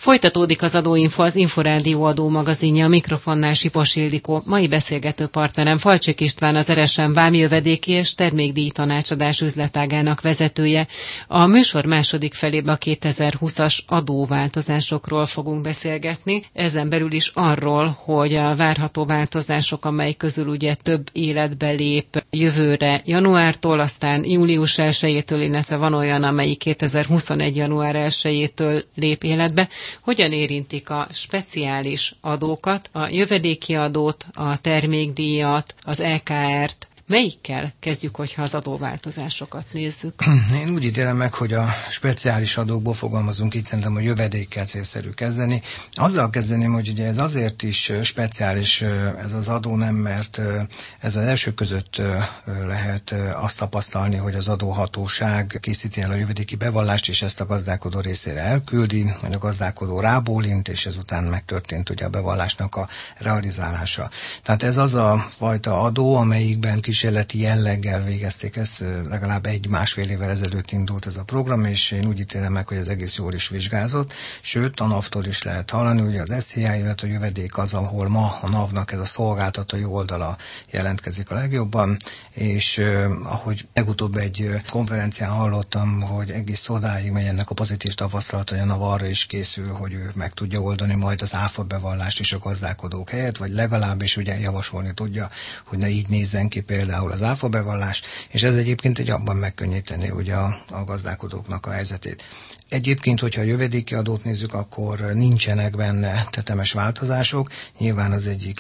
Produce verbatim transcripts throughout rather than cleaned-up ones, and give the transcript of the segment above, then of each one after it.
Folytatódik az Adóinfo, az Inforádió adó magazinja, a mikrofonnál Sipos Ildikó. Mai beszélgető partnerem Falcsik István, az er es em vámjövedéki és termékdíj tanácsadás üzletágának vezetője. A műsor második felében a kétezer-húszas adóváltozásokról fogunk beszélgetni, ezen belül is arról, hogy a várható változások, amely közül ugye több életbe lép jövőre januártól, aztán július elsejétől, illetve van olyan, amelyik kétezer-huszonegy január elsejétől lép életbe, hogyan érintik a speciális adókat, a jövedéki adót, a termékdíjat, az é ká er-t. Melyikkel kezdjük, hogyha az adóváltozásokat nézzük? Én úgy ítélem meg, hogy a speciális adókból fogalmazunk, így szerintem a jövedékkel célszerű kezdeni. Azzal kezdeném, hogy ugye ez azért is speciális ez az adó, nem, mert ez az első között lehet azt tapasztalni, hogy az adóhatóság készíti el a jövedéki bevallást, és ezt a gazdálkodó részére elküldi, majd a gazdálkodó rábólint, és ezután megtörtént ugye a bevallásnak a realizálása. Tehát ez az a fajta adó, amelyikben kis kísérleti jelleggel végezték ezt, legalább egy-másfél évvel ezelőtt indult ez a program, és én úgy ítélem meg, hogy ez egész jól is vizsgázott, sőt a NAV-tól is lehet hallani, ugye az es zé á, illetve a jövedék az, ahol ma a NAV-nak ez a szolgáltatói oldala jelentkezik a legjobban, és eh, ahogy legutóbb egy konferencián hallottam, hogy egész odáig megy ennek a pozitív tapasztalat, hogy a NAV arra is készül, hogy ő meg tudja oldani majd az áfa bevallást is a gazdálkodók helyett, vagy legalábbis ugye javasolni tudja, hogy ne így nézzen ki például az áfa bevallás, és ez egyébként egy abban megkönnyíteni ugye a, a gazdálkodóknak a helyzetét. Egyébként, hogyha a jövedéki adót nézzük, akkor nincsenek benne tetemes változások. Nyilván az egyik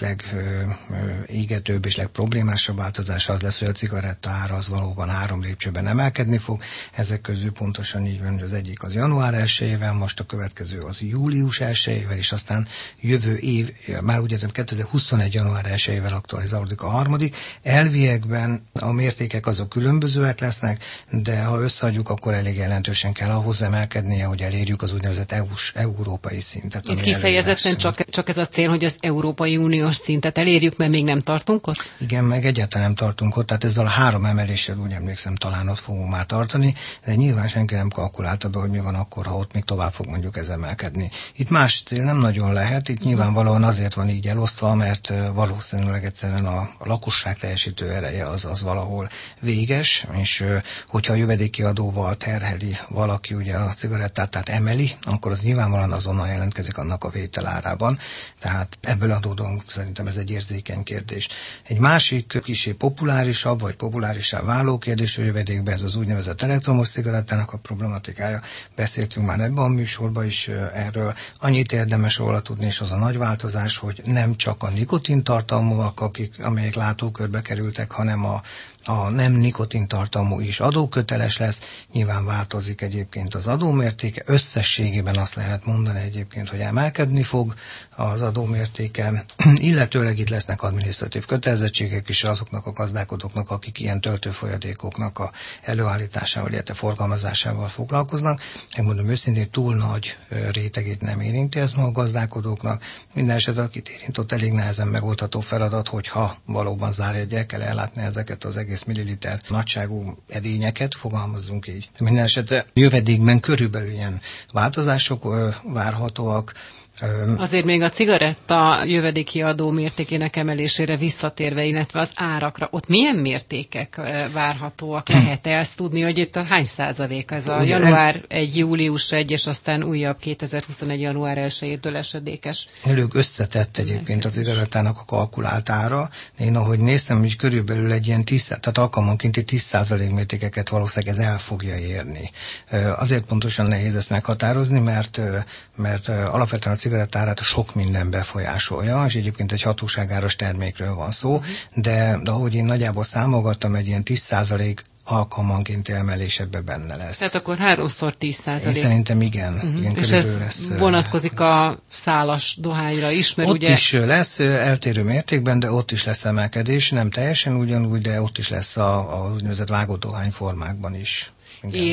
legégetőbb és legproblémásabb változás az lesz, hogy a cigaretta ára az valóban három lépcsőben emelkedni fog. Ezek közül pontosan így van, hogy az egyik az január elsejével, most a következő az július elsejével, és aztán jövő év, már ugye kétezer-huszonegy január elsejével aktualizálódik a harmadik. Elviekben a mértékek azok különbözőek lesznek, de ha összeadjuk, akkor elég jelentősen kell ahhoz emelkedni, hogy elérjük az úgynevezett é u-s, európai szintet. Itt kifejezetten csak, csak ez a cél, hogy az Európai Uniós szintet elérjük, mert még nem tartunk ott? Igen, meg egyáltalán nem tartunk ott, tehát ezzel a három emeléssel úgy emlékszem, talán ott fogunk már tartani, de nyilván senki nem kalkulálta be, hogy mi van akkor, ha ott még tovább fog mondjuk ez emelkedni. Itt más cél nem nagyon lehet, itt nyilvánvalóan azért van így elosztva, mert valószínűleg egyszerűen a, a lakosság teljesítő ereje az, az valahol véges, és hogyha a jövedéki adóval terheli valaki ugye a cigarettát, tehát emeli, akkor az nyilvánvalóan azonnal jelentkezik annak a vételárában. Tehát ebből adódóan szerintem ez egy érzékeny kérdés. Egy másik kicsi populárisabb, vagy populárissá váló kérdés a jövedékben, ez az úgynevezett elektromos cigarettának a problematikája. Beszéltünk már ebben a műsorban is erről. Annyit érdemes róla tudni, és az a nagy változás, hogy nem csak a nikotintartalmúak, akik, amelyek látókörbe kerültek, hanem a a nem nikotintartalmú is adóköteles lesz, nyilván változik egyébként az adómértéke, összességében azt lehet mondani egyébként, hogy emelkedni fog az adómértéke, illetőleg itt lesznek adminisztratív kötelezettségek is azoknak a gazdálkodóknak, akik ilyen töltőfolyadékoknak a előállításával, illetve forgalmazásával foglalkoznak. Megmondom őszintén, túl nagy rétegét nem érinti ez ma a gazdálkodóknak. Minden esetben, akit érint, ott elég nehezen megoldható feladat, hogyha valóban zárjegyel kell ellátni ezeket az egész milliliter nagyságú edényeket, fogalmazzunk így. Minden esetre jövedékben körülbelül ilyen változások ö, várhatóak. Azért még a cigaretta jövedéki adó mértékének emelésére visszatérve, illetve az árakra, ott milyen mértékek várhatóak? Lehet-e ezt tudni, hogy itt a hány százalék? Ez a január egy, július egy, és aztán újabb kétezer-huszonegy január elsejétől esedékes? Elég összetett egyébként a cigarettának a kalkulált ára. Én ahogy néztem, hogy körülbelül egy ilyen tíz, tehát alkalmankénti tíz százalék mértékeket valószínűleg ez el fogja érni. Azért pontosan nehéz ezt meghatározni, mert, mert alapvetően a cigarettárát sok minden befolyásolja, és egyébként egy hatóságáros termékről van szó, de, de ahogy én nagyjából számolgattam, egy ilyen tíz százalék alkalmankénti emelés ebbe benne lesz. Tehát akkor háromszor tíz százalék. Én szerintem igen. Uh-huh. igen és ez lesz, vonatkozik a szálas dohányra is, mert ott ugye... is lesz eltérő mértékben, de ott is lesz emelkedés, nem teljesen ugyanúgy, de ott is lesz a, a úgynevezett vágott dohány formákban is. Igen. És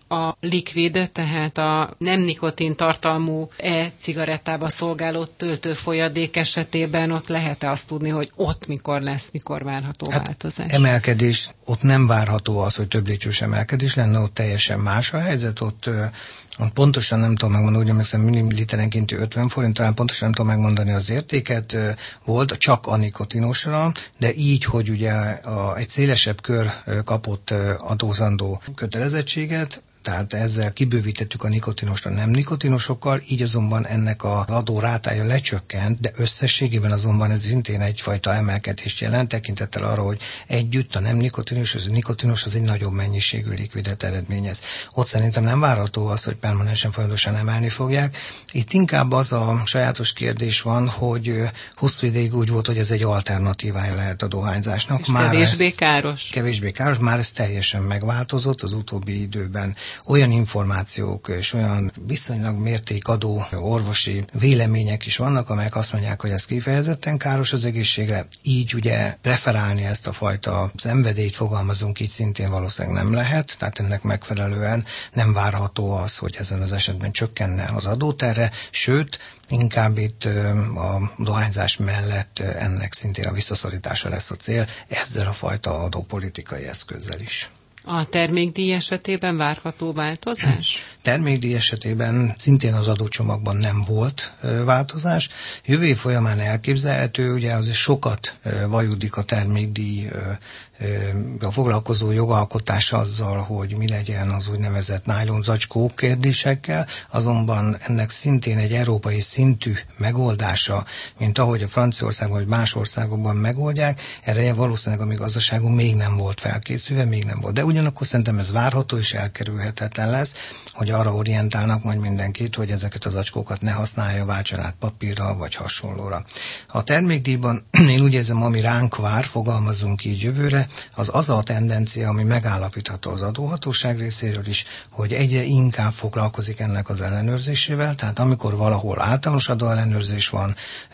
A likvid, tehát a nem nikotin tartalmú e-cigarettába szolgáló töltőfolyadék esetében ott lehet-e azt tudni, hogy ott mikor lesz, mikor várható hát változás? Emelkedés, ott nem várható az, hogy több lépcsős emelkedés lenne, ott teljesen más a helyzet, ott, ott pontosan nem tudom megmondani, úgy emlékszem milliliterenkénti ötven forint, talán pontosan nem tudom megmondani az értéket, volt csak a nikotinosra, de így, hogy ugye a, egy szélesebb kör kapott adózandó kötelezettséget, tehát ezzel kibővítettük a nikotinosra nem nikotinosokkal, így azonban ennek az adó rátája lecsökkent, de összességében azonban ez szintén egyfajta emelkedést jelent, tekintettel arra, hogy együtt a nem nikotinos, az a nikotinos az egy nagyobb mennyiségű likvidet eredményez. Ott szerintem nem várható az, hogy permanensen folyamatosan emelni fogják. Itt inkább az a sajátos kérdés van, hogy hosszú ideig úgy volt, hogy ez egy alternatívája lehet a dohányzásnak. És már kevésbé ez, káros. Kevésbé káros, már ez teljesen megváltozott az utóbbi időben. Olyan információk és olyan viszonylag mértékadó orvosi vélemények is vannak, amelyek azt mondják, hogy ez kifejezetten káros az egészségre. Így ugye preferálni ezt a fajta szenvedélyt, fogalmazunk így, szintén valószínűleg nem lehet, tehát ennek megfelelően nem várható az, hogy ezen az esetben csökkenne az adóterhe, sőt, inkább itt a dohányzás mellett ennek szintén a visszaszorítása lesz a cél, ezzel a fajta adópolitikai eszközzel is. A termékdíj esetében várható változás? Termékdíj esetében szintén az adócsomagban nem volt változás. Jövő év folyamán elképzelhető, ugye azért sokat vajudik a termékdíj a foglalkozó jogalkotás azzal, hogy mi legyen az úgynevezett nájlonzacskó kérdésekkel, azonban ennek szintén egy európai szintű megoldása, mint ahogy a Franciaországban vagy más országokban megoldják, erre valószínűleg a mi gazdaságunk még nem volt felkészülve, még nem volt. De ugyanakkor szerintem ez várható és elkerülhetetlen lesz, hogy arra orientálnak majd mindenkit, hogy ezeket az zacskókat ne használja, váltson át papírra vagy hasonlóra. A termékdíjban én úgy érzem, ami ránk vár, fogalmazunk így jövőre, az az a tendencia, ami megállapítható az adóhatóság részéről is, hogy egyre inkább foglalkozik ennek az ellenőrzésével, tehát amikor valahol általános adóellenőrzés van,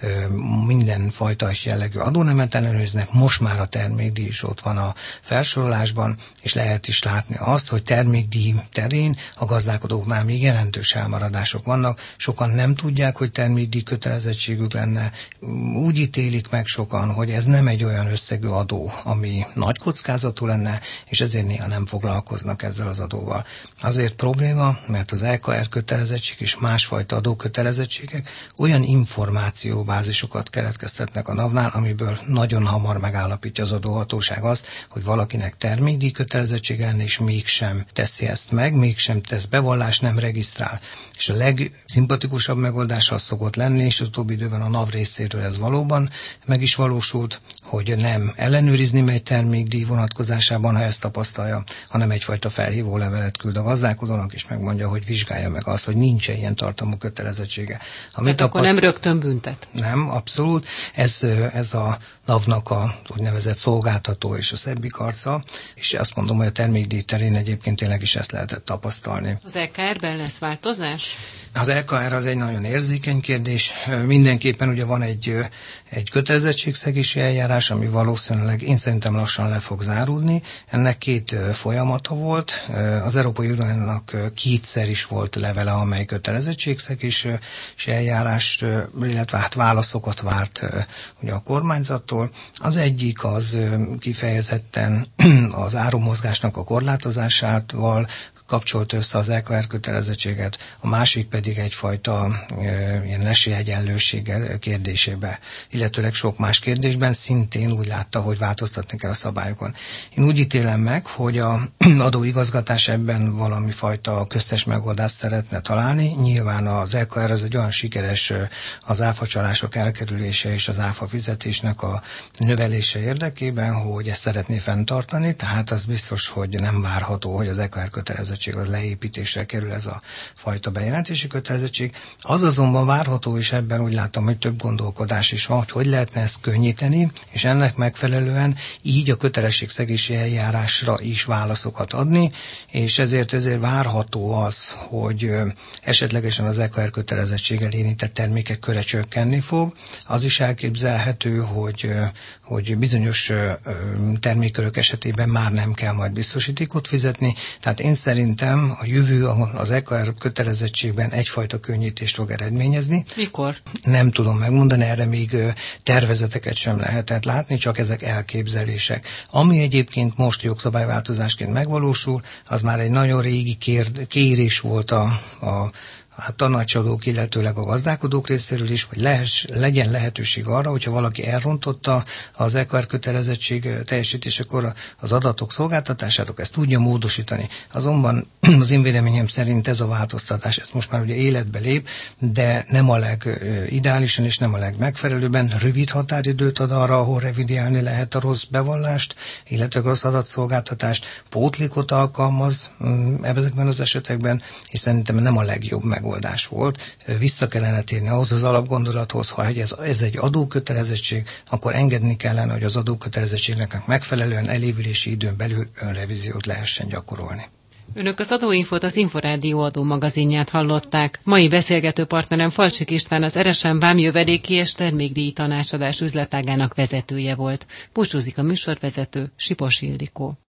minden fajta és jellegű adónemet ellenőriznek, most már a termékdíj is ott van a felsorolásban, és lehet is látni azt, hogy termékdíj terén a gazdálkodóknál még jelentős elmaradások vannak, sokan nem tudják, hogy termékdíj kötelezettségük lenne, úgy ítélik meg sokan, hogy ez nem egy olyan összegű adó, ami nagy kockázatú lenne, és ezért néha nem foglalkoznak ezzel az adóval. Azért probléma, mert az é ká er kötelezettség és másfajta adókötelezettségek olyan információbázisokat keletkeztetnek a NAV-nál, amiből nagyon hamar megállapítja az adóhatóság azt, hogy valakinek termékdíj kötelezettsége lenne, és mégsem teszi ezt meg, mégsem tesz bevallást, nem regisztrál. És a legszimpatikusabb megoldás az szokott lenni, és az utóbbi időben a NAV részéről ez valóban meg is valósult, hogy nem ellenőrizni megy termékdíj vonatkozásában, ha ezt tapasztalja, hanem egyfajta felhívó levelet küld a gazdálkodónak, és megmondja, hogy vizsgálja meg azt, hogy nincs ilyen tartalmú kötelezettsége. Tehát akkor nem rögtön büntet? Nem, abszolút. Ez, ez a NAV-nak a úgynevezett szolgáltató és a szebbik arca, és azt mondom, hogy a termékdíj terén egyébként tényleg is ezt lehetett tapasztalni. Az é ká er-ben lesz változás? Az é ká er az egy nagyon érzékeny kérdés. Mindenképpen ugye van egy, egy kötelezettségszegési eljárás, ami valószínűleg én szerintem lassan le fog záródni. Ennek két folyamata volt. Az Európai Uniónak kétszer is volt levele, amely kötelezettségszegési eljárást, illetve hát válaszokat várt ugye a kormányzattól. Az egyik az kifejezetten az árumozgásnak a korlátozásával kapcsolt össze az é ká er kötelezettséget, a másik pedig egyfajta e, ilyen esélyegyenlőség kérdésébe, illetőleg sok más kérdésben szintén úgy látta, hogy változtatni kell a szabályokon. Én úgy ítélem meg, hogy a adóigazgatás ebben valami fajta köztes megoldást szeretne találni. Nyilván az é ká er az egy olyan sikeres az áfacsalások elkerülése és az áfa fizetésnek a növelése érdekében, hogy ezt szeretné fenntartani, tehát az biztos, hogy nem várható, hogy az é ká er kötelezettség az leépítésre kerül, ez a fajta bejelentési kötelezettség. Az azonban várható, és ebben úgy látom, hogy több gondolkodás is van, hogy hogy lehetne ezt könnyíteni, és ennek megfelelően így a kötelességszegési eljárásra is válaszokat adni, és ezért ezért várható az, hogy esetlegesen az é ká er kötelezettséggel érintett termékek köre csökkenni fog. Az is elképzelhető, hogy, hogy bizonyos termékkörök esetében már nem kell majd biztosítékot fizetni, tehát én szerintem szerintem a jövő az é ká er kötelezettségben egyfajta könnyítést fog eredményezni. Mikor? Nem tudom megmondani, erre még tervezeteket sem lehetett látni, csak ezek elképzelések. Ami egyébként most jogszabályváltozásként megvalósul, az már egy nagyon régi kér, kérés volt a, a a tanácsadók, illetőleg a gazdálkodók részéről is, hogy lehess, legyen lehetőség arra, hogyha valaki elrontotta az é ká er kötelezettség teljesítésekor az adatok szolgáltatását, ezt tudja módosítani. Azonban az én véleményem szerint ez a változtatás, ez most már ugye életbe lép, de nem a legideálisan és nem a legmegfelelőbben rövid határidőt ad arra, ahol revidiálni lehet a rossz bevallást, illetve a rossz adatszolgáltatást, pótlékot alkalmaz ezekben az esetekben, és szerintem nem a legjobb meg megoldás volt. Vissza kellene térni ahhoz az alapgondolathoz, ha ez, ez egy adókötelezettség, akkor engedni kellene, hogy az adókötelezettségnek megfelelően elévülési időn belül önrevíziót lehessen gyakorolni. Önök az Adóinfót, az Inforádió adó magazinját hallották. Mai beszélgető partnerem Falcsik István, az er es em vámjövedéki és termékdíj tanácsadás üzletágának vezetője volt. Búcsúzik a műsorvezető, Sipos Ildikó.